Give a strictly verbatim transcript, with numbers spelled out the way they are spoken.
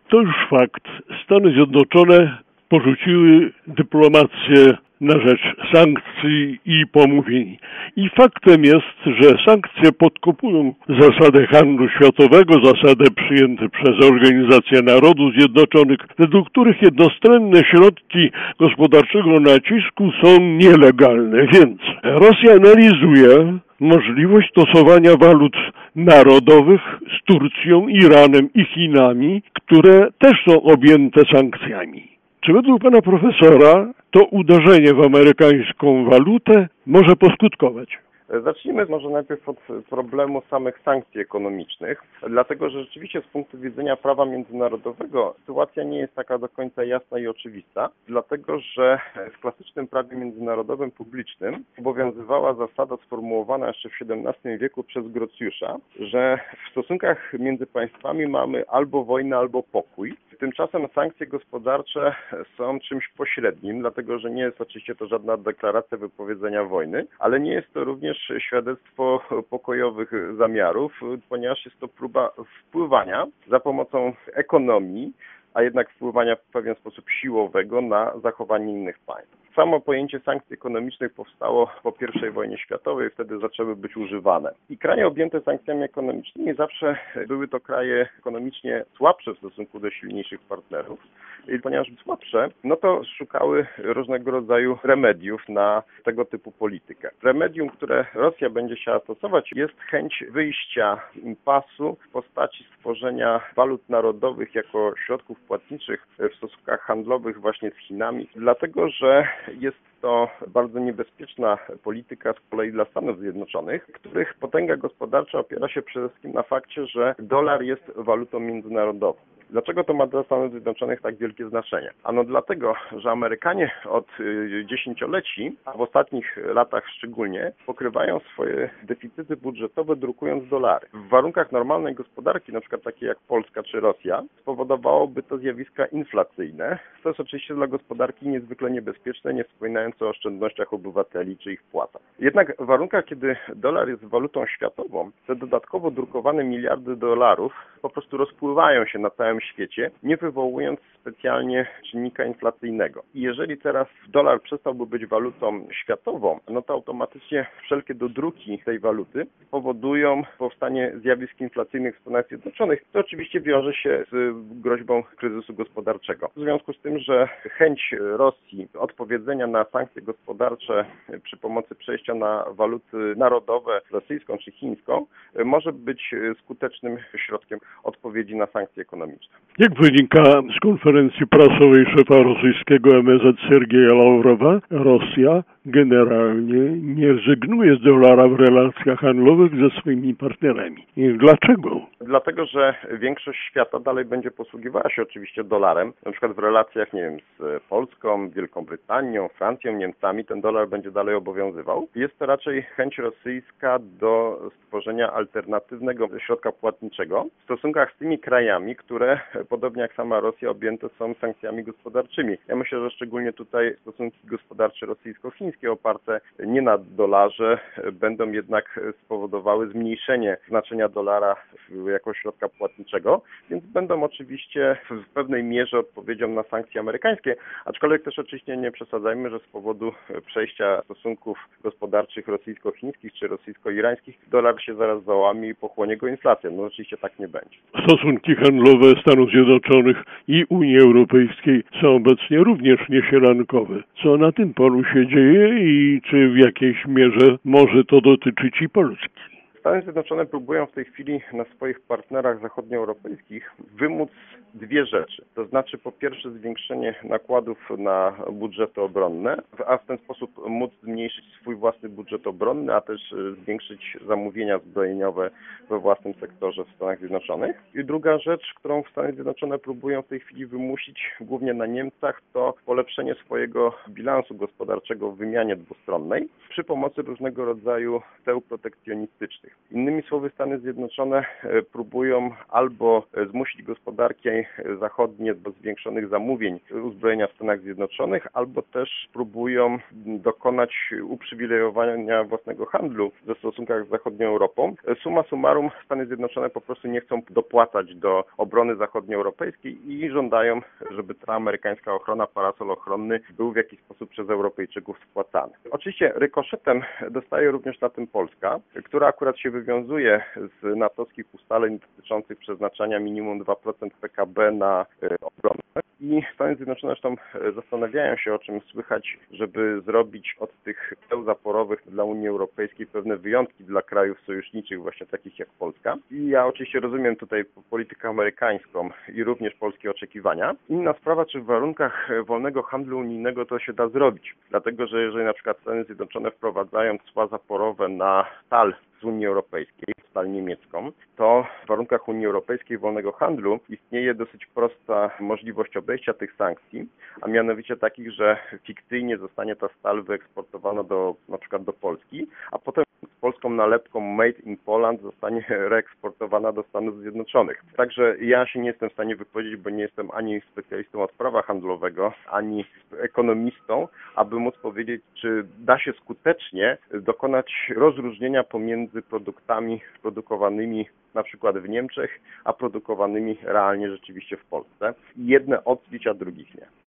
To już fakt. Stany Zjednoczone porzuciły dyplomację na rzecz sankcji i pomówień. I faktem jest, że sankcje podkopują zasadę handlu światowego, zasadę przyjęte przez Organizację Narodów Zjednoczonych, według których jednostronne środki gospodarczego nacisku są nielegalne. Więc Rosja analizuje możliwość stosowania walut narodowych z Turcją, Iranem i Chinami, które też są objęte sankcjami. Czy według pana profesora to uderzenie w amerykańską walutę może poskutkować? Zacznijmy może najpierw od problemu samych sankcji ekonomicznych, dlatego że rzeczywiście z punktu widzenia prawa międzynarodowego sytuacja nie jest taka do końca jasna i oczywista, dlatego że w klasycznym prawie międzynarodowym publicznym obowiązywała zasada sformułowana jeszcze w siedemnastym wieku przez Grocjusza, że w stosunkach między państwami mamy albo wojnę, albo pokój. Tymczasem sankcje gospodarcze są czymś pośrednim, dlatego że nie jest oczywiście to żadna deklaracja wypowiedzenia wojny, ale nie jest to również świadectwo pokojowych zamiarów, ponieważ jest to próba wpływania za pomocą ekonomii, a jednak wpływania w pewien sposób siłowego na zachowanie innych państw. Samo pojęcie sankcji ekonomicznych powstało po pierwszej wojnie światowej, wtedy zaczęły być używane. I kraje objęte sankcjami ekonomicznymi zawsze były to kraje ekonomicznie słabsze w stosunku do silniejszych partnerów. I ponieważ słabsze, no to szukały różnego rodzaju remediów na tego typu politykę. Remedium, które Rosja będzie chciała stosować, jest chęć wyjścia impasu w postaci stworzenia walut narodowych jako środków płatniczych w stosunkach handlowych właśnie z Chinami, dlatego że jest to bardzo niebezpieczna polityka z kolei dla Stanów Zjednoczonych, których potęga gospodarcza opiera się przede wszystkim na fakcie, że dolar jest walutą międzynarodową. Dlaczego to ma dla Stanów Zjednoczonych tak wielkie znaczenie? Ano dlatego, że Amerykanie od dziesięcioleci, a w ostatnich latach szczególnie, pokrywają swoje deficyty budżetowe drukując dolary. W warunkach normalnej gospodarki, na przykład takiej jak Polska czy Rosja, spowodowałoby to zjawiska inflacyjne. To jest oczywiście dla gospodarki niezwykle niebezpieczne, nie wspominając o oszczędnościach obywateli czy ich wpłatach. Jednak w warunkach, kiedy dolar jest walutą światową, te dodatkowo drukowane miliardy dolarów po prostu rozpływają się na całym świecie, nie wywołując specjalnie czynnika inflacyjnego. I jeżeli teraz dolar przestałby być walutą światową, no to automatycznie wszelkie dodruki tej waluty powodują powstanie zjawisk inflacyjnych w Stanach Zjednoczonych. To oczywiście wiąże się z groźbą kryzysu gospodarczego. W związku z tym, że chęć Rosji odpowiedzenia na sankcje gospodarcze przy pomocy przejścia na waluty narodowe, rosyjską czy chińską, może być skutecznym środkiem odpowiedzi na sankcje ekonomiczne. Jak wynika z konferencji prasowej szefa rosyjskiego M S Z Sergeja Ławrowa, Rosja generalnie nie rezygnuje z dolara w relacjach handlowych ze swoimi partnerami. I dlaczego? Dlatego, że większość świata dalej będzie posługiwała się oczywiście dolarem. Na przykład w relacjach, nie wiem, z Polską, Wielką Brytanią, Francją, Niemcami ten dolar będzie dalej obowiązywał. Jest to raczej chęć rosyjska do stworzenia alternatywnego środka płatniczego w stosunkach z tymi krajami, które podobnie jak sama Rosja objęte są sankcjami gospodarczymi. Ja myślę, że szczególnie tutaj stosunki gospodarcze rosyjsko-chińskie oparte nie na dolarze będą jednak spowodowały zmniejszenie znaczenia dolara jako środka płatniczego, więc będą oczywiście w pewnej mierze odpowiedzią na sankcje amerykańskie, aczkolwiek też oczywiście nie przesadzajmy, że z powodu przejścia stosunków gospodarczych rosyjsko-chińskich czy rosyjsko-irańskich dolar się zaraz załamie i pochłonie go inflacja. No oczywiście tak nie będzie. Stosunki handlowe Stanów Zjednoczonych i Unii Europejskiej są obecnie również niesielankowe. Co na tym polu się dzieje i czy w jakiejś mierze może to dotyczyć i Polski? Stany Zjednoczone próbują w tej chwili na swoich partnerach zachodnioeuropejskich wymóc dwie rzeczy. To znaczy po pierwsze zwiększenie nakładów na budżety obronne, a w ten sposób móc zmniejszyć swój własny budżet obronny, a też zwiększyć zamówienia zbrojeniowe we własnym sektorze w Stanach Zjednoczonych. I druga rzecz, którą Stany Zjednoczone próbują w tej chwili wymusić głównie na Niemcach, to polepszenie swojego bilansu gospodarczego w wymianie dwustronnej przy pomocy różnego rodzaju ceł protekcjonistycznych. Innymi słowy, Stany Zjednoczone próbują albo zmusić gospodarki kraj zachodnie do zwiększonych zamówień uzbrojenia w Stanach Zjednoczonych, albo też próbują dokonać uprzywilejowania własnego handlu w stosunkach z zachodnią Europą. Summa summarum Stany Zjednoczone po prostu nie chcą dopłacać do obrony zachodnioeuropejskiej i żądają, żeby ta amerykańska ochrona, parasol ochronny był w jakiś sposób przez Europejczyków spłacany. Oczywiście rykoszetem dostaje również na tym Polska, która akurat się wywiązuje z natowskich ustaleń dotyczących przeznaczania minimum dwa procent P K B na obronę. I Stany Zjednoczone zresztą zastanawiają się, o czym słychać, żeby zrobić od tych ceł zaporowych dla Unii Europejskiej pewne wyjątki dla krajów sojuszniczych, właśnie takich jak Polska. I ja oczywiście rozumiem tutaj politykę amerykańską i również polskie oczekiwania. Inna sprawa, czy w warunkach wolnego handlu unijnego to się da zrobić. Dlatego, że jeżeli na przykład Stany Zjednoczone wprowadzają cła zaporowe na stal z Unii Europejskiej, stal niemiecką, to w warunkach Unii Europejskiej wolnego handlu istnieje dosyć prosta możliwość obejścia tych sankcji, a mianowicie takich, że fikcyjnie zostanie ta stal wyeksportowana do, na przykład do Polski, a potem z polską nalepką Made in Poland zostanie reeksportowana do Stanów Zjednoczonych. Także ja się nie jestem w stanie wypowiedzieć, bo nie jestem ani specjalistą od prawa handlowego, ani ekonomistą, aby móc powiedzieć, czy da się skutecznie dokonać rozróżnienia pomiędzy produktami produkowanymi na przykład w Niemczech, a produkowanymi realnie rzeczywiście w Polsce. Jedne odbić, a drugich nie.